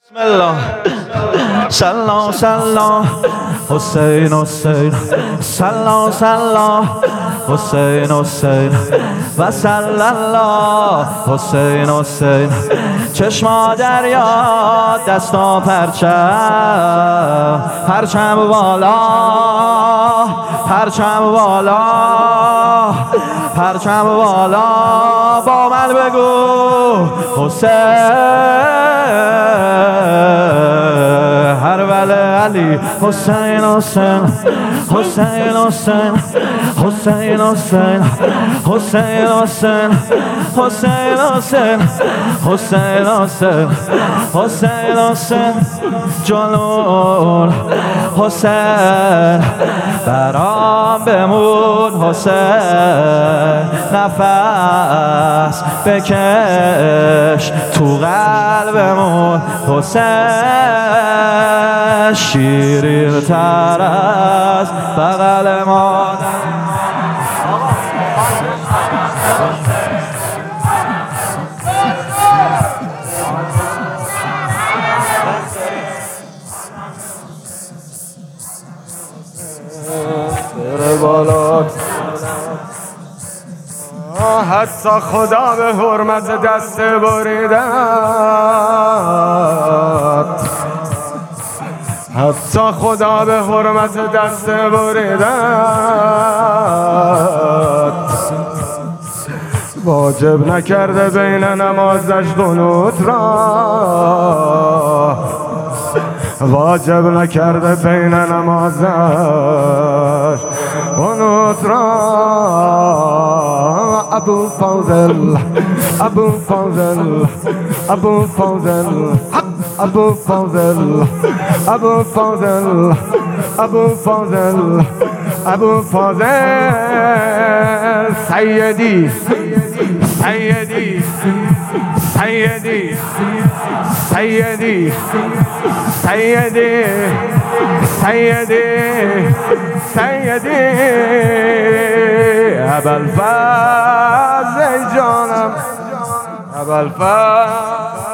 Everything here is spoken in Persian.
بسم الله سلام سلام حسین حسین سلام سلام حسین حسین و صلی الله حسین حسین چشما دریا دستا پرچم پرچم بالا پرچم بالا پرچم بالا با من بگو حسین هر وله علی حسین حسین حسین حسین حسین حسین حسین حسین حسین حسین حسین حسین حسین حسین جنون حسین برام بمون حسین نفس بکش تو قلبمون حسین شیرین تر از بغل ما حتی خدا به حرمت دست بریدت حتی خدا به حرمت دست بریدت واجب نکرده بین نمازش قنوت را واجب نکرده بین نمازش قنوت را ابو فاضل ابو فاضل ابو فاضل ابو فاضل ابو فاضل ابو فاضل ابو فاضل سیدی سیدی سیدی سیدی سیدی سیدی سیدی ابوالفضل جانم ابوالفضل